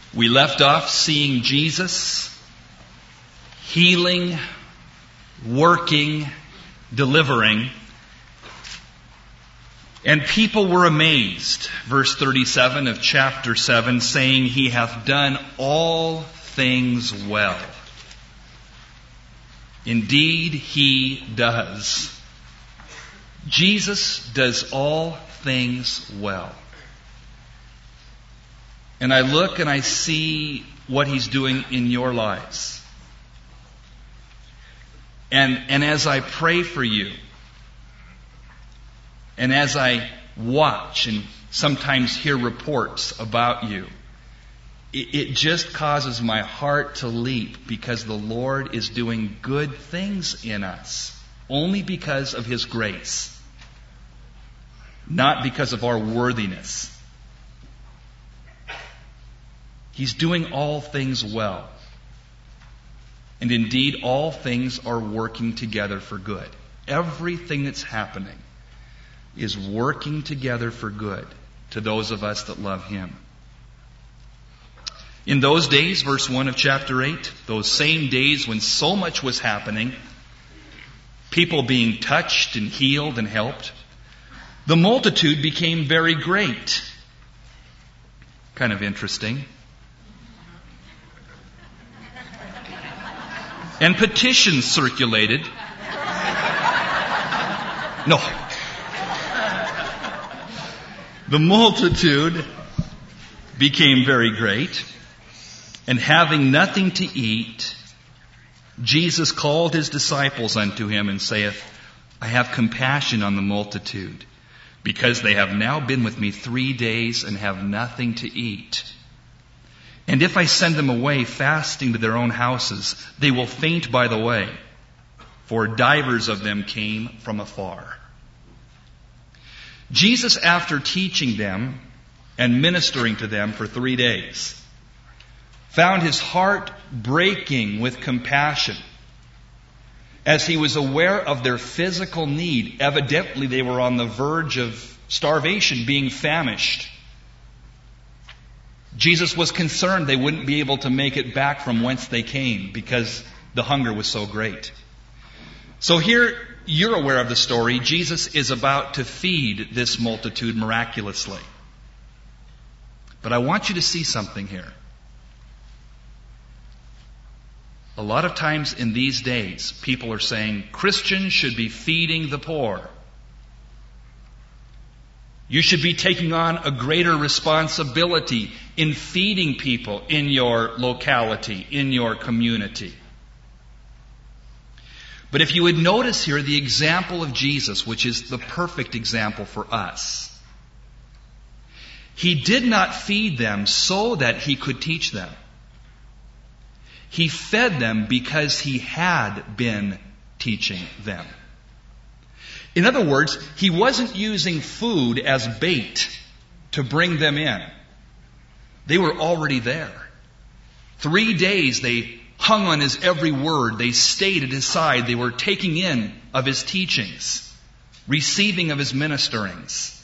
We left off seeing Jesus healing, working, delivering. And people were amazed, verse 37 of chapter 7, saying, He hath done all things well. Indeed, He does. Jesus does all things well. And I look and I see what He's doing in your lives. And as I pray for you, and as I watch and sometimes hear reports about you, it just causes my heart to leap because the Lord is doing good things in us, only because of His grace, not because of our worthiness. He's doing all things well. And indeed, all things are working together for good. Everything that's happening is working together for good to those of us that love Him. In those days, verse 1 of chapter 8, those same days when so much was happening, people being touched and healed and helped, the multitude became very great. Kind of interesting. And petitions circulated. No. The multitude became very great, and having nothing to eat, Jesus called His disciples unto Him and saith, I have compassion on the multitude, because they have now been with me 3 days and have nothing to eat. And if I send them away fasting to their own houses, they will faint by the way, for divers of them came from afar. Jesus, after teaching them and ministering to them for 3 days, found His heart breaking with compassion as He was aware of their physical need. Evidently, they were on the verge of starvation, being famished. Jesus was concerned they wouldn't be able to make it back from whence they came because the hunger was so great. So here, you're aware of the story. Jesus is about to feed this multitude miraculously. But I want you to see something here. A lot of times in these days, people are saying Christians should be feeding the poor. You should be taking on a greater responsibility in feeding people in your locality, in your community. But if you would notice here the example of Jesus, which is the perfect example for us, He did not feed them so that He could teach them. He fed them because He had been teaching them. In other words, He wasn't using food as bait to bring them in. They were already there. 3 days they hung on His every word. They stayed at His side. They were taking in of His teachings, receiving of His ministerings.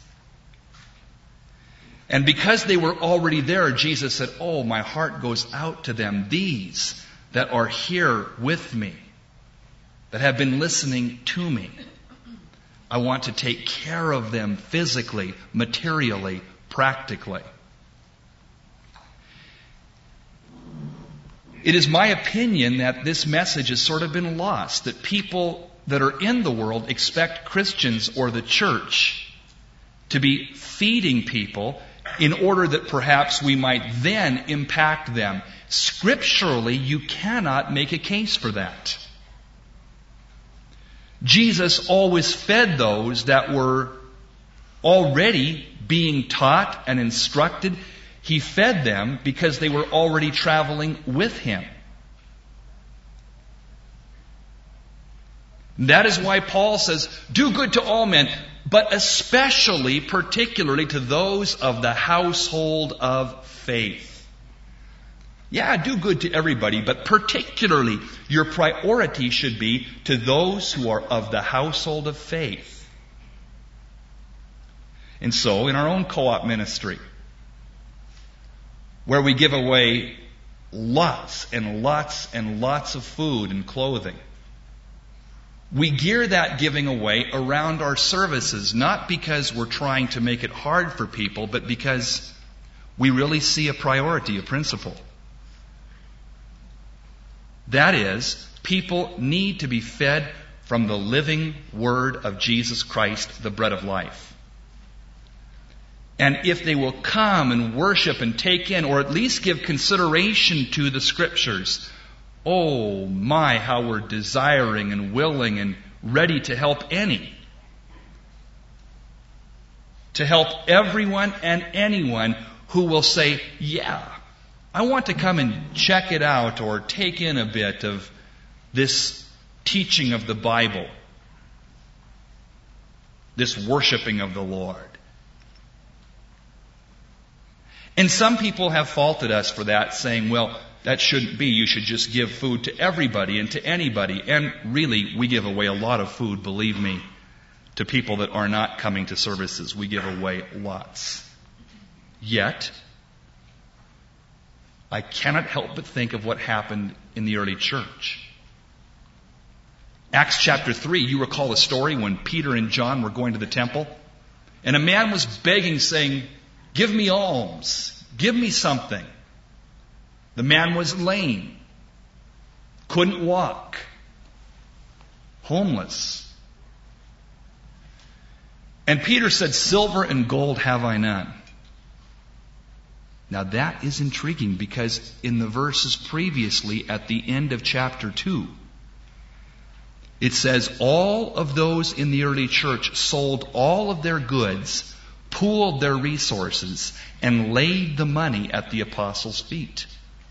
And because they were already there, Jesus said, oh, my heart goes out to them. These that are here with me, that have been listening to me. I want to take care of them physically, materially, practically. It is my opinion that this message has sort of been lost, that people that are in the world expect Christians or the church to be feeding people in order that perhaps we might then impact them. Scripturally, you cannot make a case for that. Jesus always fed those that were already being taught and instructed. He fed them because they were already traveling with Him. That is why Paul says, do good to all men, but especially, particularly to those of the household of faith. Yeah, do good to everybody, but particularly your priority should be to those who are of the household of faith. And so, in our own co-op ministry, where we give away lots and lots and lots of food and clothing. We gear that giving away around our services, not because we're trying to make it hard for people, but because we really see a priority, a principle. That is, people need to be fed from the living Word of Jesus Christ, the bread of life. And if they will come and worship and take in, or at least give consideration to the Scriptures, oh my, how we're desiring and willing and ready to help any. To help everyone and anyone who will say, yeah, I want to come and check it out or take in a bit of this teaching of the Bible, this worshiping of the Lord. And some people have faulted us for that, saying, well, that shouldn't be. You should just give food to everybody and to anybody. And really, we give away a lot of food, believe me, to people that are not coming to services. We give away lots. Yet, I cannot help but think of what happened in the early church. Acts chapter 3, you recall the story when Peter and John were going to the temple, and a man was begging, saying, give me alms. Give me something. The man was lame. Couldn't walk. Homeless. And Peter said, silver and gold have I none. Now that is intriguing, because in the verses previously at the end of chapter 2, it says all of those in the early church sold all of their goods, pooled their resources, and laid the money at the apostles' feet.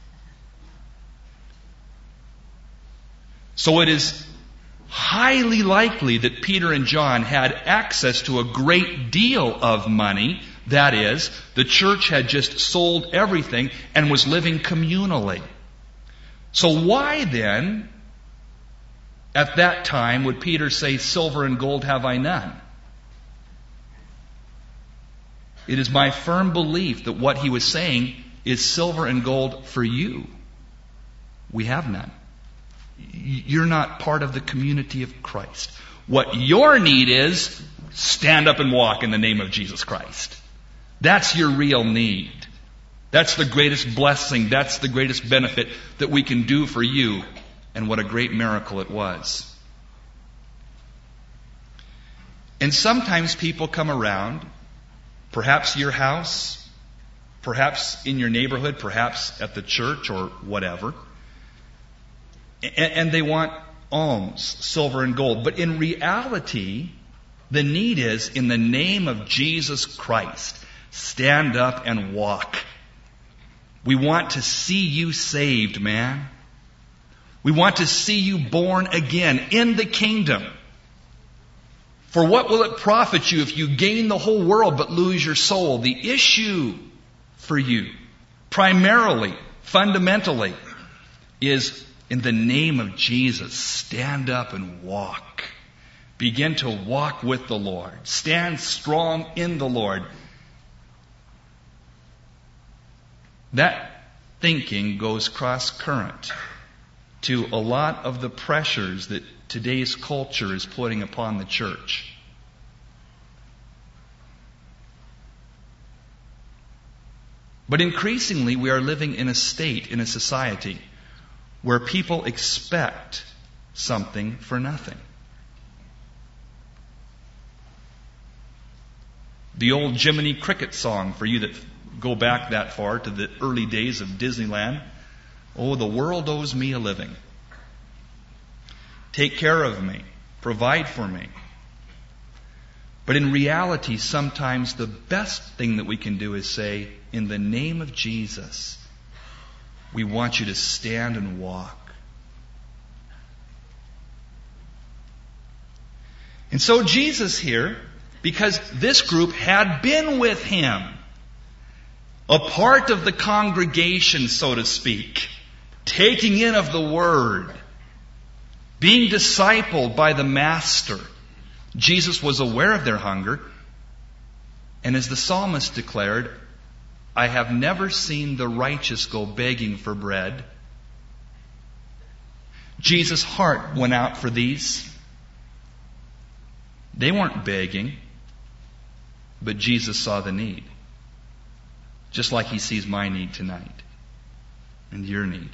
So it is highly likely that Peter and John had access to a great deal of money. That is, the church had just sold everything and was living communally. So why then, at that time, would Peter say, silver and gold have I none? It is my firm belief that what he was saying is silver and gold for you. We have none. You're not part of the community of Christ. What your need is, stand up and walk in the name of Jesus Christ. That's your real need. That's the greatest blessing. That's the greatest benefit that we can do for you. And what a great miracle it was. And sometimes people come around, perhaps your house, perhaps in your neighborhood, perhaps at the church or whatever, and they want alms, silver and gold. But in reality, the need is, in the name of Jesus Christ, stand up and walk. We want to see you saved, man. We want to see you born again in the kingdom. For what will it profit you if you gain the whole world but lose your soul? The issue for you, primarily, fundamentally, is in the name of Jesus, stand up and walk. Begin to walk with the Lord. Stand strong in the Lord. That thinking goes cross-current to a lot of the pressures that today's culture is putting upon the church. But increasingly, we are living in a state, in a society, where people expect something for nothing. The old Jiminy Cricket song, for you that go back that far to the early days of Disneyland. Oh, the world owes me a living. Take care of me. Provide for me. But in reality, sometimes the best thing that we can do is say, in the name of Jesus, we want you to stand and walk. And so Jesus here, because this group had been with him, a part of the congregation, so to speak, taking in of the Word, being discipled by the Master, Jesus was aware of their hunger, and as the psalmist declared, I have never seen the righteous go begging for bread. Jesus' heart went out for these. They weren't begging, but Jesus saw the need. Just like He sees my need tonight and your need.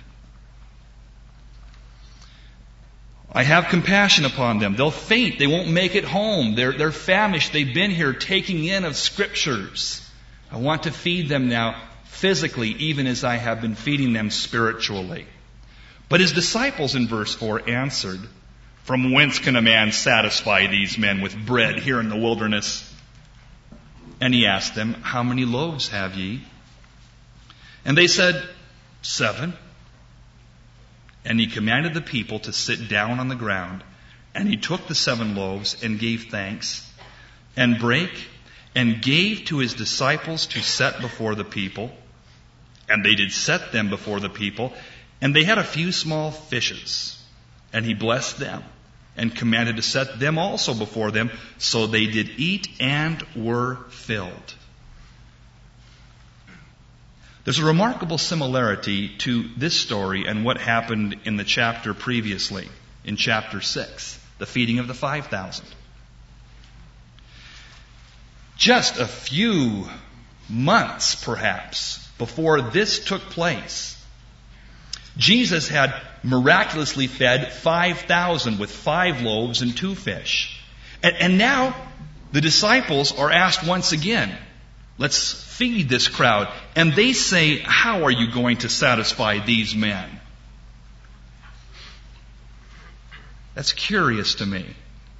I have compassion upon them. They'll faint. They won't make it home. They're famished. They've been here taking in of Scriptures. I want to feed them now physically, even as I have been feeding them spiritually. But His disciples in verse 4 answered, "From whence can a man satisfy these men with bread here in the wilderness?" And He asked them, "How many loaves have ye?" And they said, 7. And He commanded the people to sit down on the ground. And He took the 7 loaves and gave thanks, and brake, and gave to His disciples to set before the people. And they did set them before the people. And they had a few small fishes. And He blessed them, and commanded to set them also before them. So they did eat and were filled. There's a remarkable similarity to this story and what happened in the chapter previously, in chapter 6, the feeding of the 5,000. Just a few months, perhaps, before this took place, Jesus had miraculously fed 5,000 with 5 loaves and 2 fish. And now the disciples are asked once again, let's feed this crowd. And they say, how are you going to satisfy these men? That's curious to me.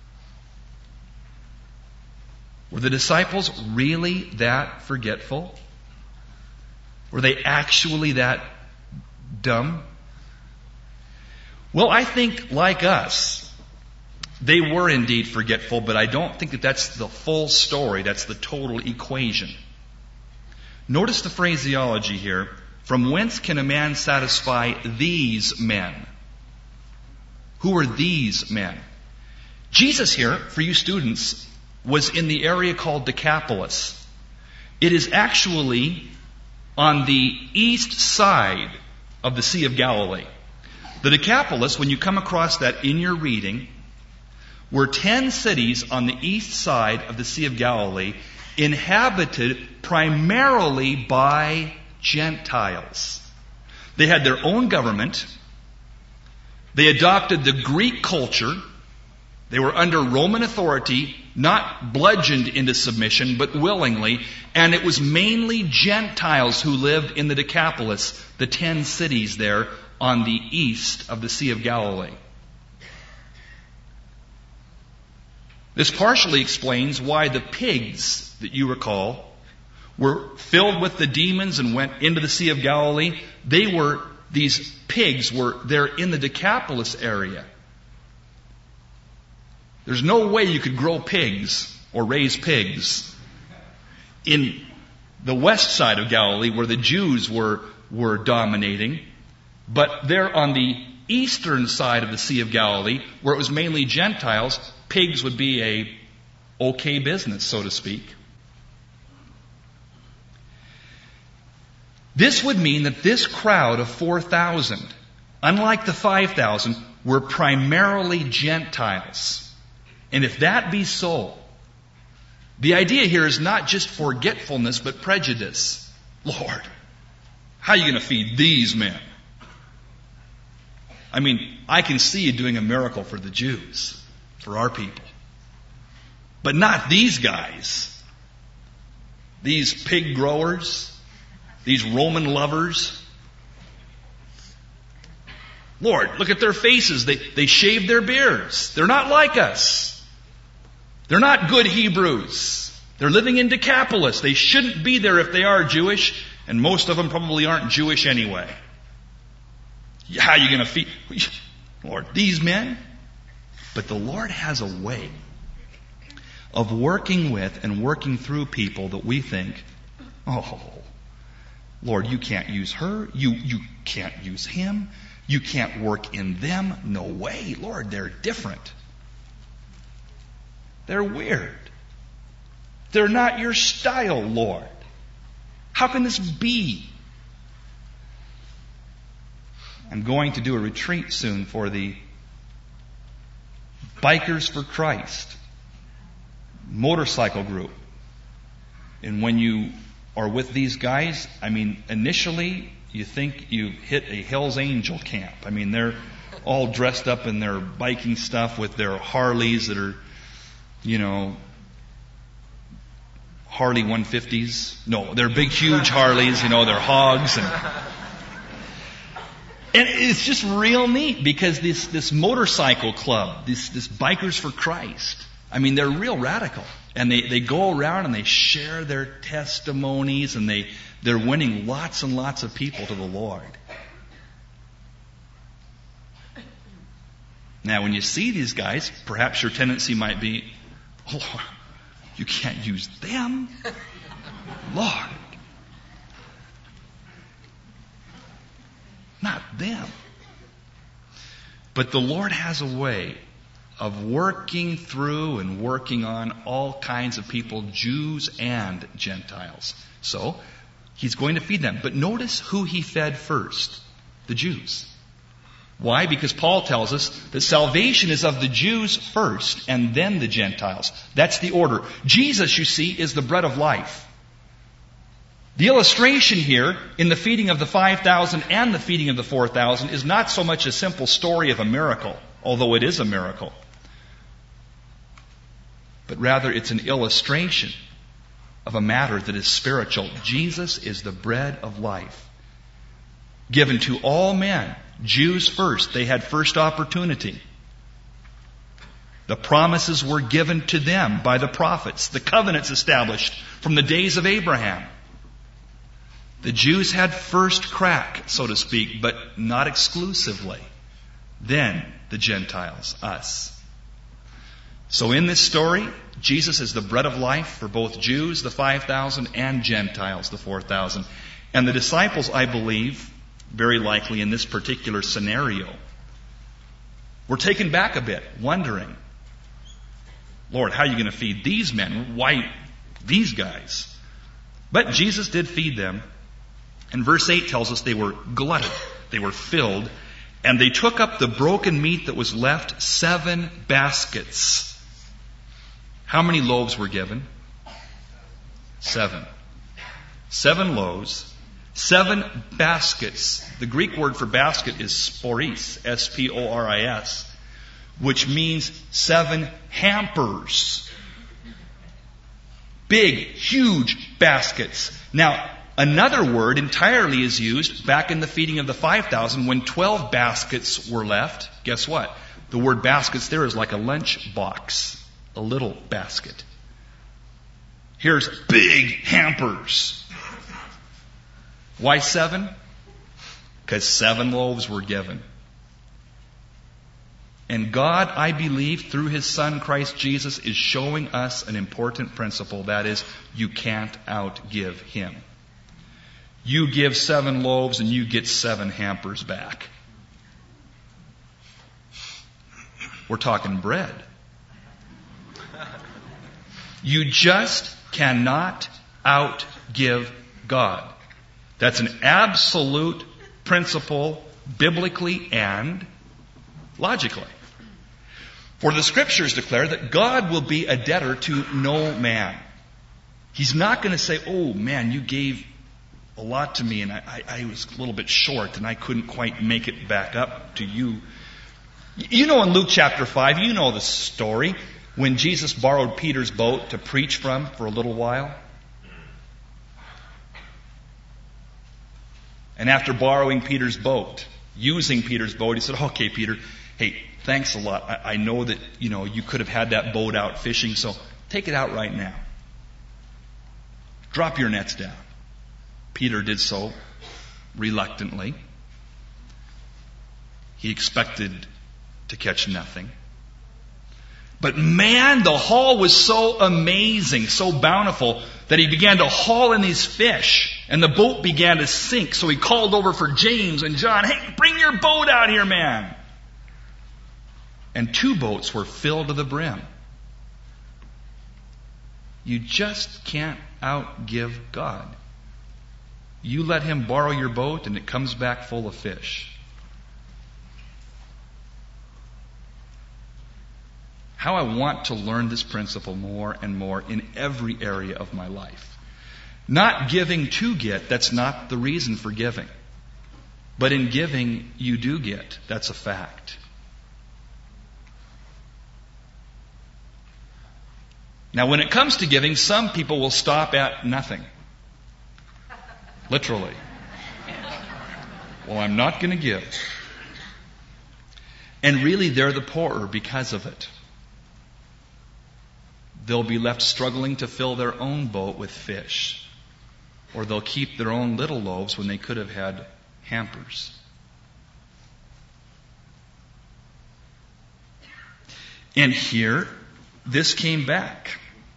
Were the disciples really that forgetful? Were they actually that dumb? Well, I think, like us, they were indeed forgetful, but I don't think that that's the full story. That's the total equation. Notice the phraseology here. From whence can a man satisfy these men? Who are these men? Jesus here, for you students, was in the area called Decapolis. It is actually on the east side of the Sea of Galilee. The Decapolis, when you come across that in your reading, were 10 cities on the east side of the Sea of Galilee, inhabited primarily by Gentiles. They had their own government. They adopted the Greek culture. They were under Roman authority, not bludgeoned into submission, but willingly. And it was mainly Gentiles who lived in the Decapolis, the 10 cities there on the east of the Sea of Galilee. This partially explains why the pigs that you recall were filled with the demons and went into the Sea of Galilee. These pigs were there in the Decapolis area. There's no way you could grow pigs or raise pigs in the west side of Galilee where the Jews were dominating. But there on the eastern side of the Sea of Galilee, where it was mainly Gentiles, pigs would be a okay business, so to speak. This would mean that this crowd of 4,000, unlike the 5,000, were primarily Gentiles. And if that be so, the idea here is not just forgetfulness, but prejudice. Lord, how are you going to feed these men? I mean, I can see you doing a miracle for the Jews, for our people. But not these guys. These pig growers, these Roman lovers. Lord, look at their faces. They shave their beards. They're not like us. They're not good Hebrews. They're living in Decapolis. They shouldn't be there if they are Jewish, and most of them probably aren't Jewish anyway. How are you going to feed, Lord, these men? But the Lord has a way of working with and working through people that we think, oh, Lord, you can't use her. You can't use him. You can't work in them. No way. Lord, they're different. They're weird. They're not your style, Lord. How can this be? I'm going to do a retreat soon for the Bikers for Christ motorcycle group. And when you are with these guys, initially you think you've hit a Hell's Angel camp. They're all dressed up in their biking stuff with their Harleys that are, Harley 150s. No, they're big, huge Harleys, they're hogs. And it's just real neat because this motorcycle club, this Bikers for Christ, they're real radical. And they go around and they share their testimonies and they're winning lots and lots of people to the Lord. Now, when you see these guys, perhaps your tendency might be, oh, Lord, you can't use them. Lord. Not them. But the Lord has a way of working through and working on all kinds of people, Jews and Gentiles. So, He's going to feed them. But notice who He fed first. The Jews. Why? Because Paul tells us that salvation is of the Jews first and then the Gentiles. That's the order. Jesus, you see, is the bread of life. The illustration here in the feeding of the 5,000 and the feeding of the 4,000 is not so much a simple story of a miracle, although it is a miracle. But rather it's an illustration of a matter that is spiritual. Jesus is the bread of life, given to all men. Jews first. They had first opportunity. The promises were given to them by the prophets. The covenants established from the days of Abraham. The Jews had first crack, so to speak, but not exclusively. Then the Gentiles, us. So in this story, Jesus is the bread of life for both Jews, the 5,000, and Gentiles, the 4,000. And the disciples, I believe, very likely in this particular scenario, were taken back a bit, wondering, Lord, how are you going to feed these men? Why these guys? But Jesus did feed them. And verse 8 tells us they were glutted, they were filled, and they took up the broken meat that was left, 7 baskets. How many loaves were given? 7. 7 loaves. 7 baskets. The Greek word for basket is sporis, S-P-O-R-I-S, which means 7 hampers. Big, huge baskets. Now, another word entirely is used back in the feeding of the 5,000 when 12 baskets were left. Guess what? The word baskets there is like a lunch box, a little basket. Here's big hampers. Why 7? Because 7 loaves were given. And God, I believe, through His Son, Christ Jesus, is showing us an important principle. That is, you can't outgive Him. You give 7 loaves and you get 7 hampers back. We're talking bread. You just cannot outgive God. That's an absolute principle, biblically and logically. For the Scriptures declare that God will be a debtor to no man. He's not going to say, oh man, you gave a lot to me and I was a little bit short and I couldn't quite make it back up to you. You know in Luke chapter 5, you know the story when Jesus borrowed Peter's boat to preach from for a little while. And after borrowing Peter's boat, using Peter's boat, he said, okay, Peter, hey, thanks a lot. I know that, you could have had that boat out fishing, so take it out right now. Drop your nets down. Peter did so reluctantly. He expected to catch nothing. But man, the haul was so amazing, so bountiful, that he began to haul in these fish. And the boat began to sink. So he called over for James and John, hey, bring your boat out here, man. And 2 boats were filled to the brim. You just can't outgive God. You let him borrow your boat and it comes back full of fish. How I want to learn this principle more and more in every area of my life. Not giving to get, that's not the reason for giving. But in giving, you do get. That's a fact. Now, when it comes to giving, some people will stop at nothing. Literally. Well, I'm not going to give. And really, they're the poorer because of it. They'll be left struggling to fill their own boat with fish. Or they'll keep their own little loaves when they could have had hampers. And here, this came back.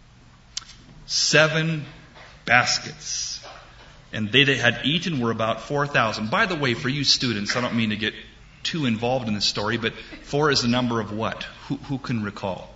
7 baskets. And they that had eaten were about 4,000. By the way, for you students, I don't mean to get too involved in this story, but 4 is the number of what? Who can recall?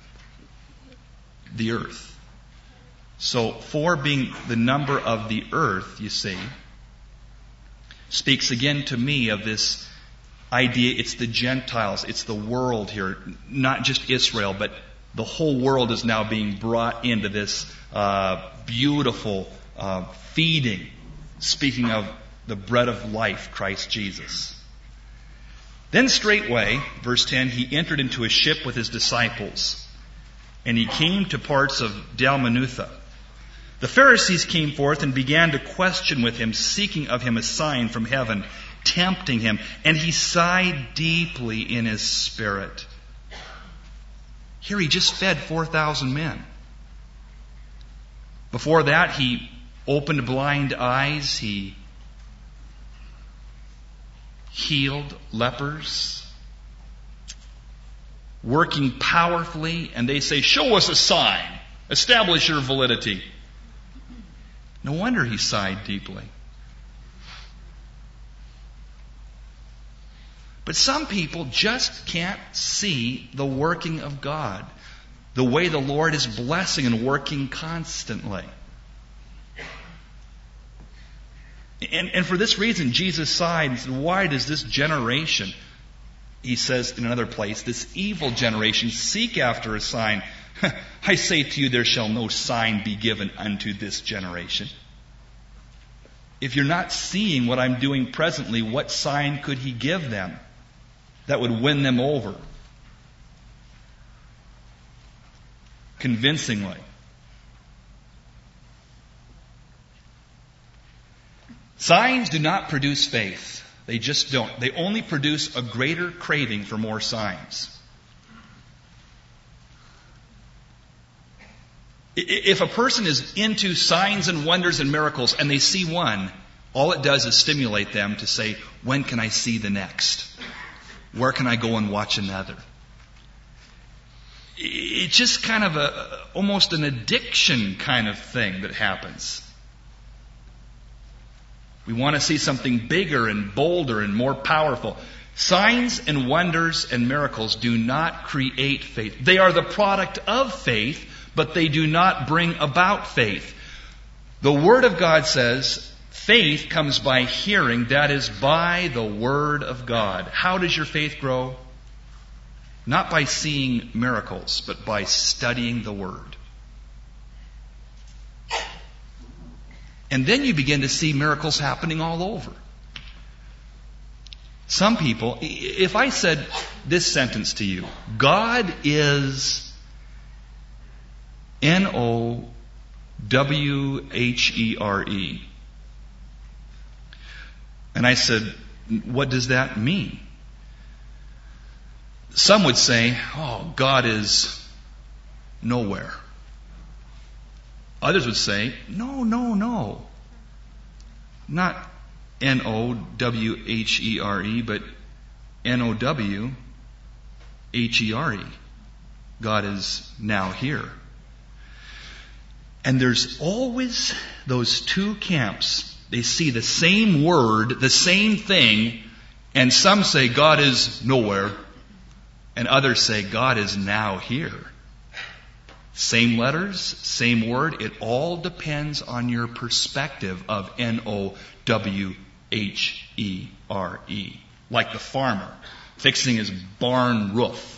The earth. So 4 being the number of the earth, you see, speaks again to me of this idea. It's the Gentiles, it's the world here, not just Israel, but the whole world is now being brought into this beautiful feeding, speaking of the bread of life, Christ Jesus. Then straightway, verse 10, he entered into a ship with his disciples, and he came to parts of Dalmanutha. The Pharisees came forth and began to question with him, seeking of him a sign from heaven, tempting him. And he sighed deeply in his spirit. Here he just fed 4,000 men. Before that, he opened blind eyes. He healed lepers. Working powerfully, and they say, show us a sign. Establish your validity. No wonder he sighed deeply. But some people just can't see the working of God, the way the Lord is blessing and working constantly. And for this reason, Jesus sighed and said, why does this generation, he says in another place, this evil generation seek after a sign? I say to you, there shall no sign be given unto this generation. If you're not seeing what I'm doing presently, what sign could he give them that would win them over convincingly? Signs do not produce faith. They just don't. They only produce a greater craving for more signs. If a person is into signs and wonders and miracles and they see one, all it does is stimulate them to say, when can I see the next? Where can I go and watch another? It's just kind of almost an addiction kind of thing that happens. We want to see something bigger and bolder and more powerful. Signs and wonders and miracles do not create faith. They are the product of faith, but they do not bring about faith. The Word of God says, faith comes by hearing, that is, by the Word of God. How does your faith grow? Not by seeing miracles, but by studying the Word. And then you begin to see miracles happening all over. Some people, if I said this sentence to you, God is Nowhere. And I said, what does that mean? Some would say, oh, God is nowhere. Others would say, no. Not Nowhere, but Nowhere. God is now here. And there's always those two camps. They see the same word, the same thing, and some say God is nowhere, and others say God is now here. Same letters, same word. It all depends on your perspective of Nowhere. Like the farmer fixing his barn roof.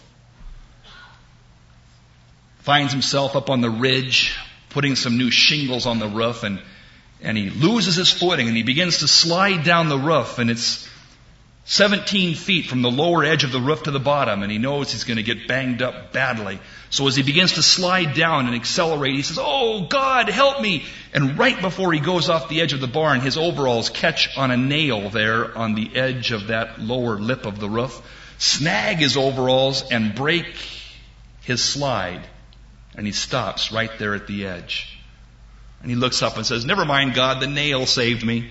Finds himself up on the ridge, putting some new shingles on the roof, and he loses his footing, and he begins to slide down the roof, and it's 17 feet from the lower edge of the roof to the bottom, and he knows he's going to get banged up badly. So as he begins to slide down and accelerate, he says, "Oh, God, help me!" And right before he goes off the edge of the barn, his overalls catch on a nail there on the edge of that lower lip of the roof, snag his overalls, and break his slide. And he stops right there at the edge. And he looks up and says, "Never mind, God, the nail saved me."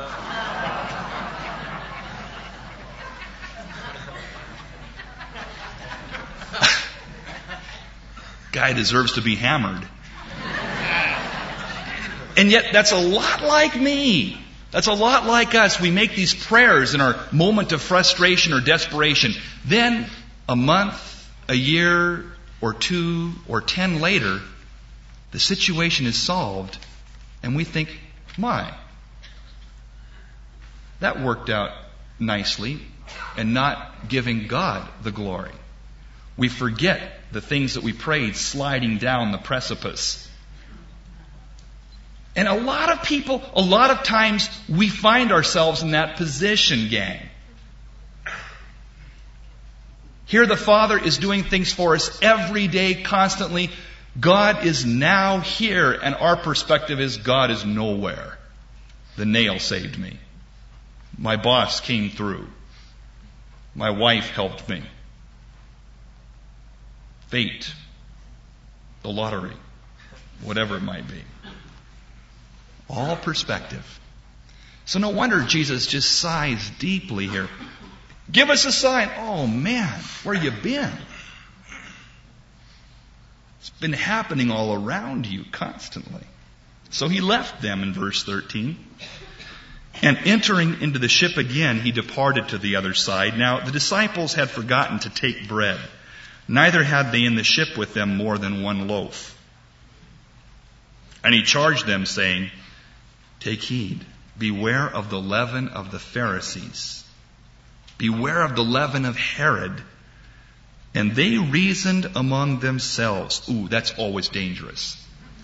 Guy deserves to be hammered. And yet that's a lot like me. That's a lot like us. We make these prayers in our moment of frustration or desperation. Then a month, a year, or 2 or 10 later, the situation is solved, and we think, "My, that worked out nicely," and not giving God the glory. We forget the things that we prayed sliding down the precipice. And a lot of people, a lot of times, we find ourselves in that position, gang. Here the Father is doing things for us every day, constantly. God is now here, and our perspective is God is nowhere. The nail saved me. My boss came through. My wife helped me. Fate, the lottery, whatever it might be. All perspective. So no wonder Jesus just sighs deeply here. Give us a sign. Oh man, where you been? It's been happening all around you constantly. So he left them in verse 13. And entering into the ship again, he departed to the other side. Now the disciples had forgotten to take bread. Neither had they in the ship with them more than one loaf. And he charged them, saying, "Take heed, beware of the leaven of the Pharisees. Beware of the leaven of Herod." And they reasoned among themselves. Ooh, that's always dangerous.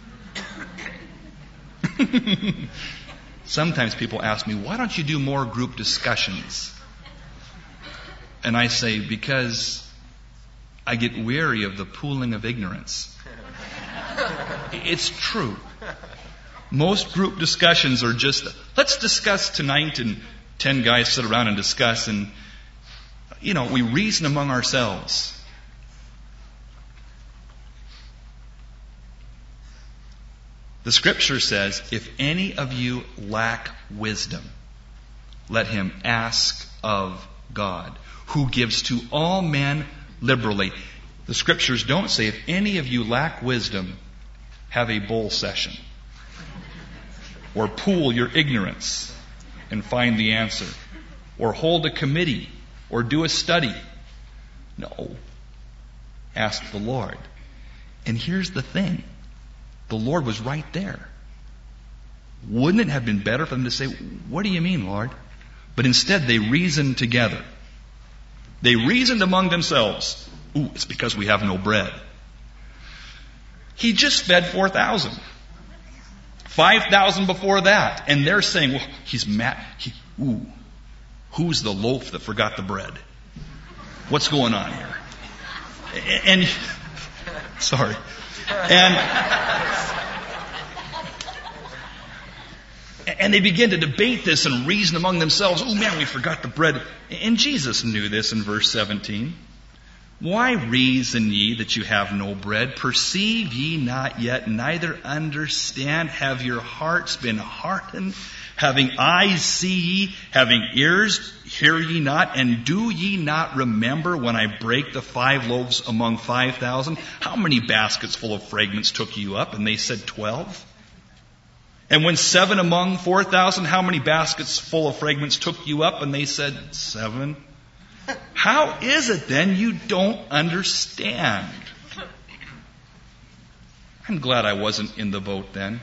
Sometimes people ask me, "Why don't you do more group discussions?" And I say, because I get weary of the pooling of ignorance. It's true. Most group discussions are just, let's discuss tonight, and 10 guys sit around and discuss, and, we reason among ourselves. The scripture says, "If any of you lack wisdom, let him ask of God, who gives to all men liberally." The scriptures don't say, if any of you lack wisdom, have a bowl session. Or pool your ignorance and find the answer. Or hold a committee. Or do a study. No. Ask the Lord. And here's the thing. The Lord was right there. Wouldn't it have been better for them to say, "What do you mean, Lord?" But instead they reasoned together. They reasoned among themselves. Ooh, it's because we have no bread. He just fed 4,000. 5,000 before that. And they're saying, "Well, he's mad. Who's the loaf that forgot the bread? What's going on here?" And sorry. And they begin to debate this and reason among themselves. "Oh man, we forgot the bread." And Jesus knew this in verse 17. "Why reason ye that you have no bread? Perceive ye not yet, neither understand? Have your hearts been hardened? Having eyes see ye, having ears hear ye not? And do ye not remember when I brake the 5 loaves among 5,000? How many baskets full of fragments took you up?" And they said 12. "And when 7 among 4,000, how many baskets full of fragments took you up?" And they said 7. "How is it then you don't understand?" I'm glad I wasn't in the boat then.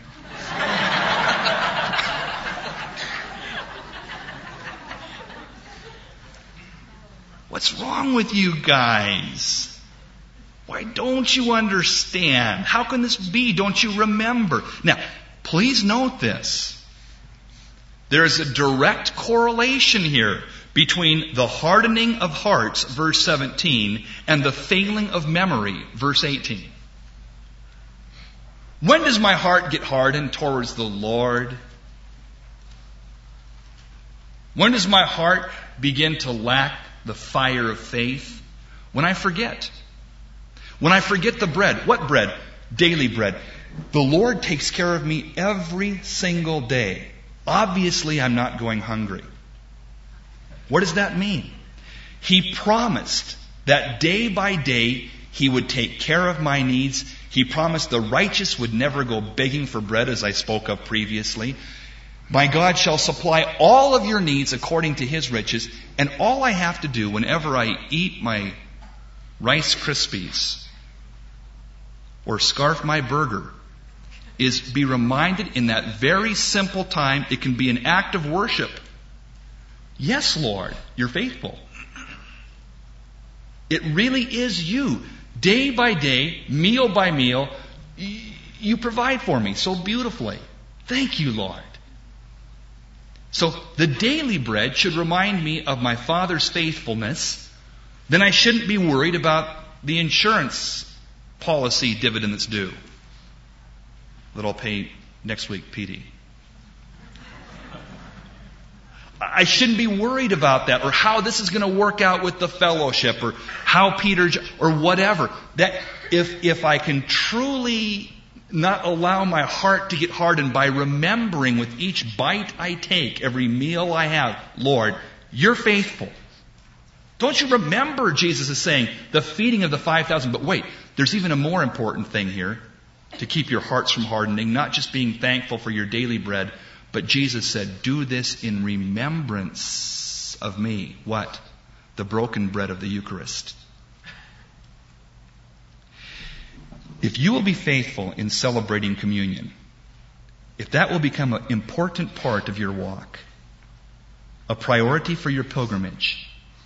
What's wrong with you guys? Why don't you understand? How can this be? Don't you remember? Now, please note this. There is a direct correlation here between the hardening of hearts, verse 17, and the failing of memory, verse 18. When does my heart get hardened towards the Lord? When does my heart begin to lack the fire of faith? When I forget. When I forget the bread. What bread? Daily bread. The Lord takes care of me every single day. Obviously, I'm not going hungry. What does that mean? He promised that day by day He would take care of my needs. He promised the righteous would never go begging for bread, as I spoke of previously. My God shall supply all of your needs according to His riches. And all I have to do whenever I eat my Rice Krispies or scarf my burger is be reminded in that very simple time, it can be an act of worship. Yes, Lord, you're faithful. It really is you. Day by day, meal by meal, you provide for me so beautifully. Thank you, Lord. So the daily bread should remind me of my Father's faithfulness. Then I shouldn't be worried about the insurance policy dividend that's due, that I'll pay next week, PD. I shouldn't be worried about that, or how this is going to work out with the fellowship, or how Peter, or whatever. That if I can truly not allow my heart to get hardened by remembering with each bite I take, every meal I have, Lord, you're faithful. Don't you remember, Jesus is saying, the feeding of the 5,000? But wait, there's even a more important thing here to keep your hearts from hardening, not just being thankful for your daily bread, but Jesus said, do this in remembrance of me. What? The broken bread of the Eucharist. If you will be faithful in celebrating communion, if that will become an important part of your walk, a priority for your pilgrimage,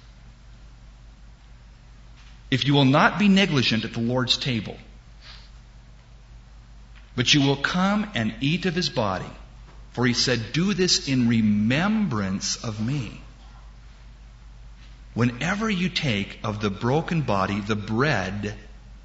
if you will not be negligent at the Lord's table, but you will come and eat of His body, for He said, do this in remembrance of me. Whenever you take of the broken body, the bread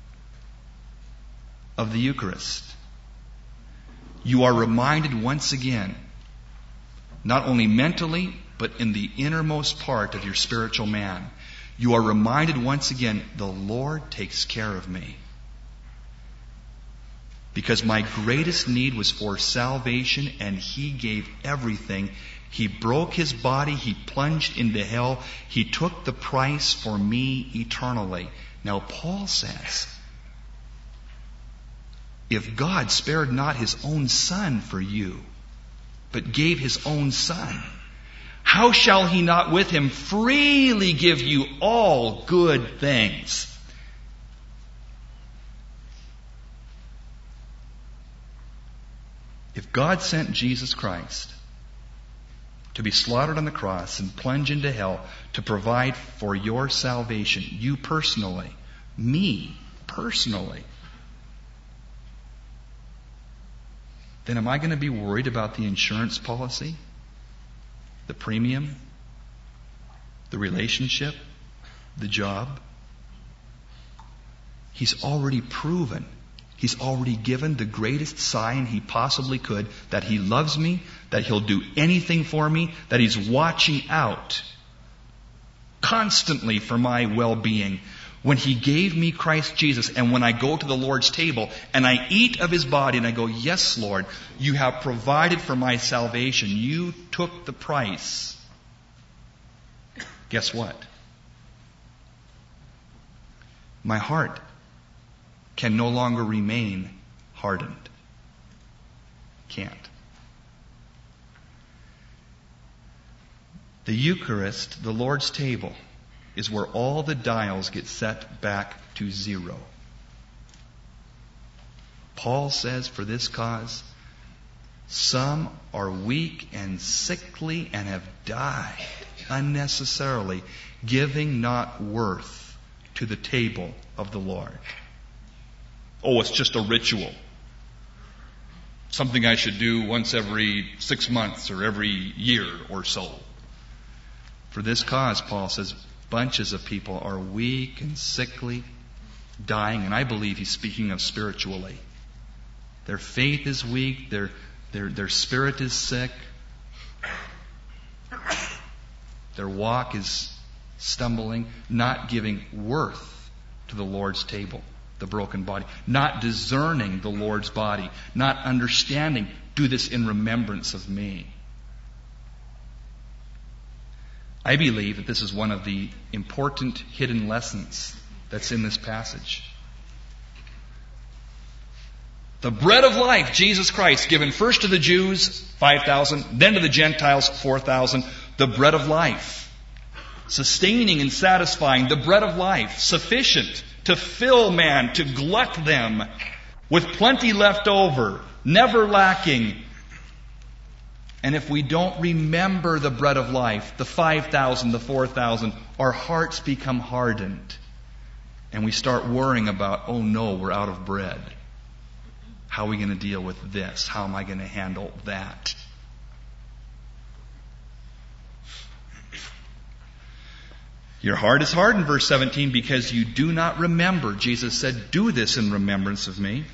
of the Eucharist, you are reminded once again, not only mentally, but in the innermost part of your spiritual man, you are reminded once again, the Lord takes care of me. Because my greatest need was for salvation, and He gave everything. He broke His body. He plunged into hell. He took the price for me eternally. Now, Paul says, if God spared not His own Son for you, but gave His own Son, how shall He not with Him freely give you all good things? If God sent Jesus Christ to be slaughtered on the cross and plunge into hell to provide for your salvation, you personally, me personally, then am I going to be worried about the insurance policy, the premium, the relationship, the job? He's already proven, He's already given the greatest sign He possibly could that He loves me, that He'll do anything for me, that He's watching out constantly for my well-being. When He gave me Christ Jesus, and when I go to the Lord's table and I eat of His body and I go, yes, Lord, you have provided for my salvation. You took the price. Guess what? My heart can no longer remain hardened. Can't. The Eucharist, the Lord's table, is where all the dials get set back to zero. Paul says, for this cause, some are weak and sickly and have died unnecessarily, giving not worth to the table of the Lord. Oh, it's just a ritual. Something I should do once every 6 months or every year or so. For this cause, Paul says, bunches of people are weak and sickly, dying, and I believe he's speaking of spiritually. Their faith is weak, their spirit is sick, their walk is stumbling, not giving worth to the Lord's table, the broken body, not discerning the Lord's body, not understanding, do this in remembrance of me. I believe that this is one of the important hidden lessons that's in this passage. The bread of life, Jesus Christ, given first to the Jews, 5,000, then to the Gentiles, 4,000. The bread of life, sustaining and satisfying, the bread of life, sufficient to fill man, to glut them with plenty left over, never lacking. And if we don't remember the bread of life, the 5,000, the 4,000, our hearts become hardened. And we start worrying about, oh no, we're out of bread. How are we going to deal with this? How am I going to handle that? Your heart is hardened, verse 17, because you do not remember. Jesus said, do this in remembrance of me.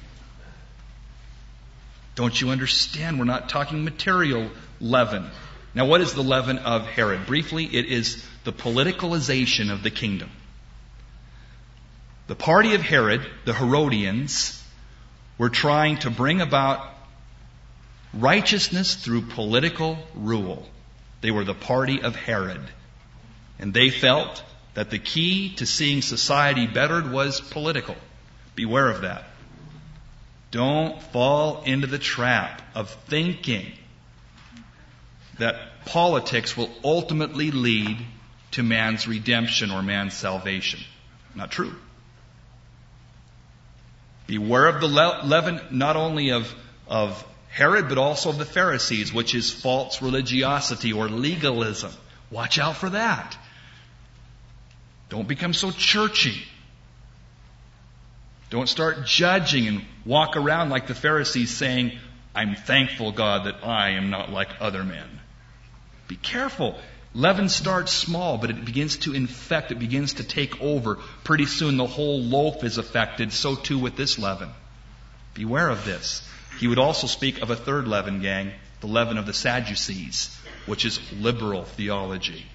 Don't you understand? We're not talking material leaven. Now, what is the leaven of Herod? Briefly, it is the politicalization of the kingdom. The party of Herod, the Herodians, were trying to bring about righteousness through political rule. They were the party of Herod. And they felt that the key to seeing society bettered was political. Beware of that. Don't fall into the trap of thinking that politics will ultimately lead to man's redemption or man's salvation. Not true. Beware of the leaven not only of Herod, but also of the Pharisees, which is false religiosity or legalism. Watch out for that. Don't become so churchy. Don't start judging and walk around like the Pharisees saying, I'm thankful, God, that I am not like other men. Be careful. Leaven starts small, but it begins to infect. It begins to take over. Pretty soon the whole loaf is affected. So too with this leaven. Beware of this. He would also speak of a third leaven, gang, the leaven of the Sadducees, which is liberal theology.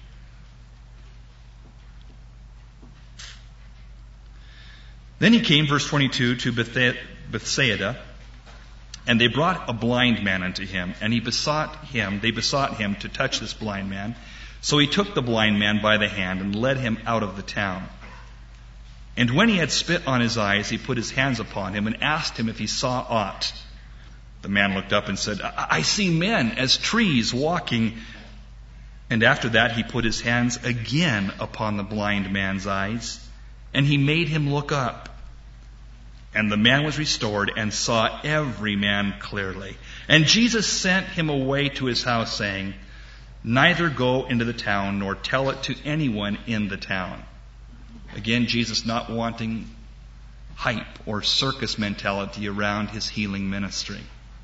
Then he came, verse 22, to Bethsaida, and they brought a blind man unto him, and they besought him to touch this blind man. So he took the blind man by the hand and led him out of the town. And when he had spit on his eyes, he put his hands upon him and asked him if he saw aught. The man looked up and said, I see men as trees walking. And after that he put his hands again upon the blind man's eyes, and he made him look up. And the man was restored and saw every man clearly. And Jesus sent him away to his house, saying, neither go into the town, nor tell it to anyone in the town. Again, Jesus not wanting hype or circus mentality around his healing ministry.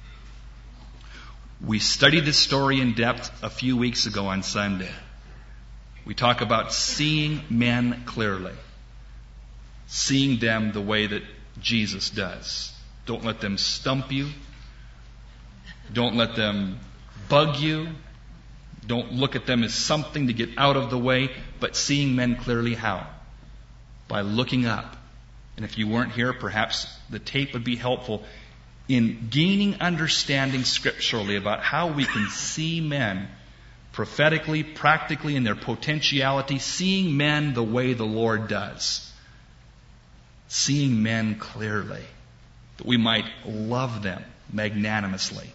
We studied this story in depth a few weeks ago on Sunday. We talk about seeing men clearly. Seeing them the way that Jesus does. Don't let them stump you. Don't let them bug you. Don't look at them as something to get out of the way, but seeing men clearly how? By looking up. And if you weren't here, perhaps the tape would be helpful in gaining understanding scripturally about how we can see men prophetically, practically, in their potentiality, seeing men the way the Lord does. Seeing men clearly, that we might love them magnanimously.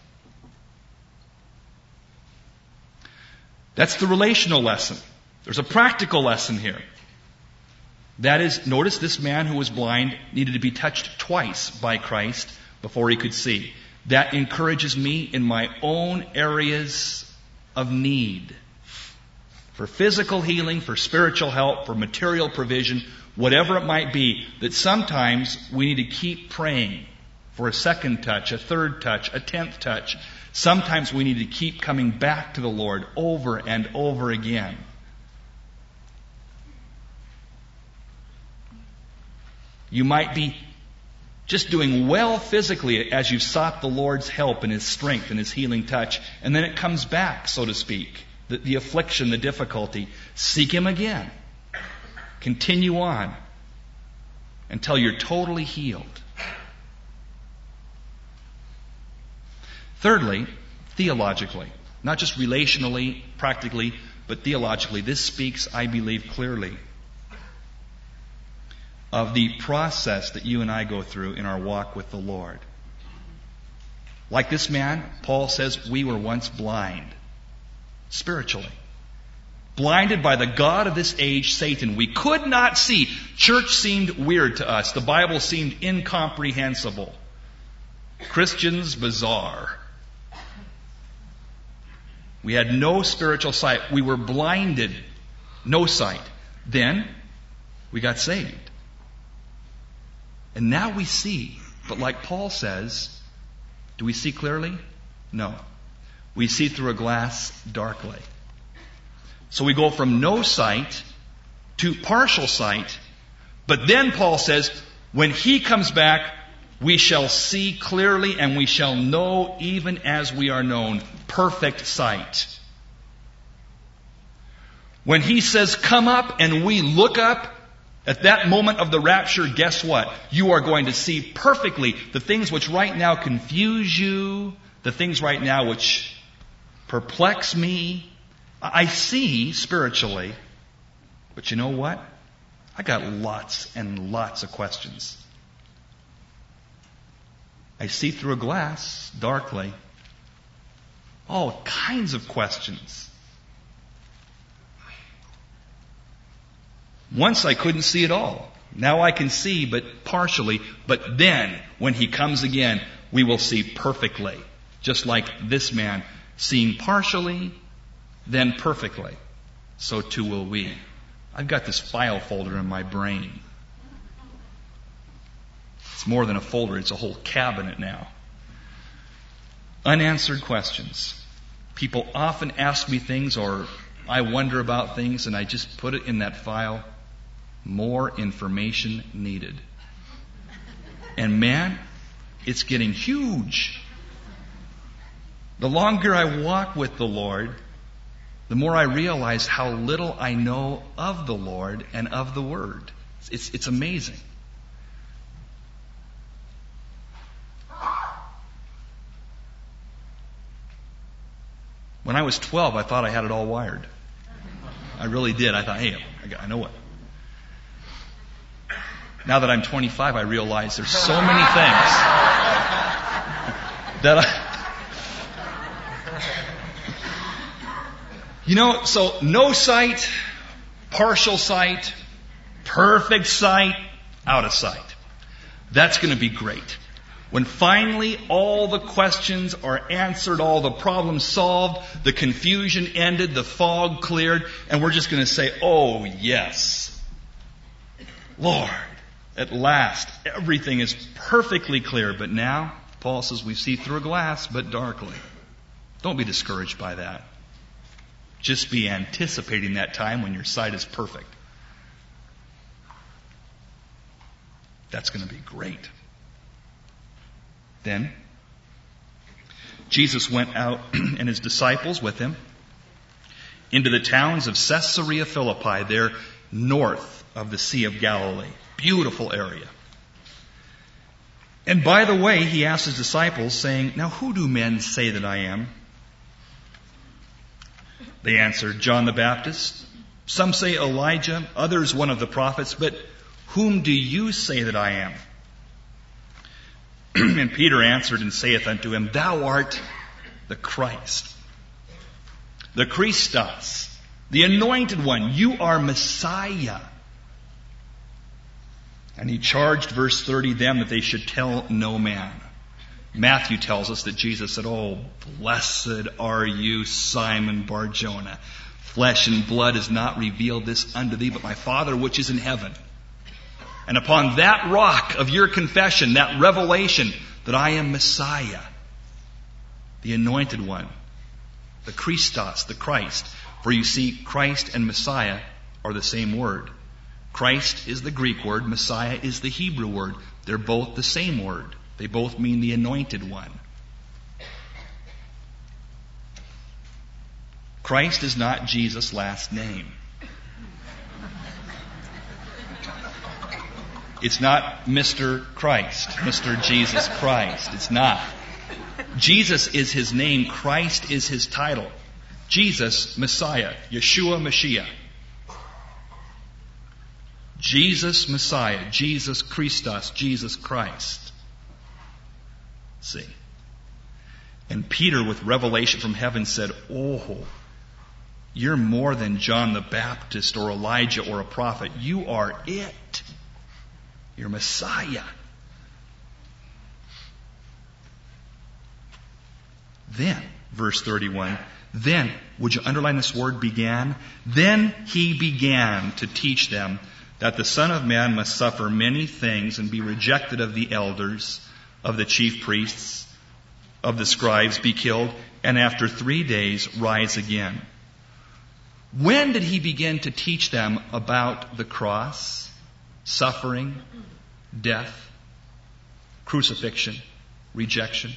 That's the relational lesson. There's a practical lesson here. That is, notice this man who was blind needed to be touched twice by Christ. before he could see. That encourages me in my own areas of need. For physical healing, for spiritual help, for material provision, whatever it might be, that sometimes we need to keep praying for a second touch, a third touch, a 10th touch. Sometimes we need to keep coming back to the Lord over and over again. You might be just doing well physically as you've sought the Lord's help and His strength and His healing touch, and then it comes back, so to speak. The affliction, the difficulty. Seek Him again. Continue on until you're totally healed. Thirdly, theologically. Not just relationally, practically, but theologically. This speaks, I believe, clearly of the process that you and I go through in our walk with the Lord. Like this man, Paul says, we were once blind, spiritually. Blinded by the god of this age, Satan. We could not see. Church seemed weird to us. The Bible seemed incomprehensible. Christians, bizarre. We had no spiritual sight. We were blinded. No sight. Then we got saved. And now we see. But like Paul says, do we see clearly? No. We see through a glass darkly. So we go from no sight to partial sight. But then Paul says, when He comes back, we shall see clearly and we shall know even as we are known. Perfect sight. When He says, come up, and we look up, at that moment of the rapture, guess what? You are going to see perfectly the things which right now confuse you, the things right now which perplex me. I see spiritually, but you know what? I got lots and lots of questions. I see through a glass, darkly, all kinds of questions. Once I couldn't see at all. Now I can see, but partially. But then, when He comes again, we will see perfectly. Just like this man, seeing partially, then perfectly. So too will we. I've got this file folder in my brain. It's more than a folder, it's a whole cabinet now. Unanswered questions. People often ask me things, or I wonder about things, and I just put it in that file. More information needed. And man, it's getting huge. The longer I walk with the Lord, the more I realize how little I know of the Lord and of the Word. It's amazing. When I was 12, I thought I had it all wired. I really did. I thought, hey, I know what. Now that I'm 25, I realize there's so many things that so no sight, partial sight, perfect sight, out of sight. That's going to be great. When finally all the questions are answered, all the problems solved, the confusion ended, the fog cleared, and we're just going to say, oh yes, Lord, at last, everything is perfectly clear. But now, Paul says, we see through a glass, but darkly. Don't be discouraged by that. Just be anticipating that time when your sight is perfect. That's going to be great. Then, Jesus went out and His disciples with Him into the towns of Caesarea Philippi, there north of the Sea of Galilee. Beautiful area. And by the way, He asked His disciples, saying, now who do men say that I am? They answered, John the Baptist. Some say Elijah, others one of the prophets, but whom do you say that I am? And Peter answered and saith unto him, thou art the Christ, the Christos, the anointed one. You are Messiah. And he charged, verse 30, them that they should tell no man. Matthew tells us that Jesus said, "Oh, blessed are you, Simon Bar-Jonah. Flesh and blood has not revealed this unto thee, but my Father which is in heaven. And upon that rock of your confession, that revelation that I am Messiah, the Anointed One, the Christos, the Christ." For you see, Christ and Messiah are the same word. Christ is the Greek word, Messiah is the Hebrew word. They're both the same word. They both mean the Anointed One. Christ is not Jesus' last name. It's not Mr. Christ, Mr. Jesus Christ. It's not. Jesus is his name. Christ is his title. Jesus, Messiah. Yeshua, Mashiach. Jesus, Messiah. Jesus, Christos. Jesus, Christ. See. And Peter, with revelation from heaven, said, "Oh, you're more than John the Baptist or Elijah or a prophet. You are it. You're Messiah." Then, verse 31, then, would you underline this word began? Then he began to teach them that the Son of Man must suffer many things and be rejected of the elders, of the chief priests, of the scribes, be killed, and after 3 days rise again. When did he begin to teach them about the cross, suffering, death, crucifixion, rejection?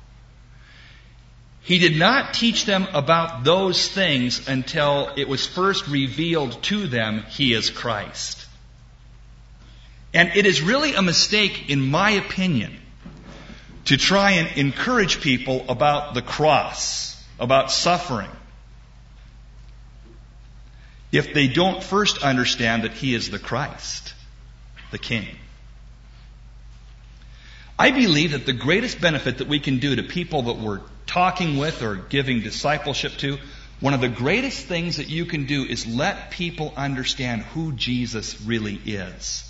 He did not teach them about those things until it was first revealed to them he is Christ. And it is really a mistake, in my opinion, to try and encourage people about the cross, about suffering, if they don't first understand that he is the Christ, the King. I believe that the greatest benefit that we can do to people that we're talking with or giving discipleship to, one of the greatest things that you can do is let people understand who Jesus really is.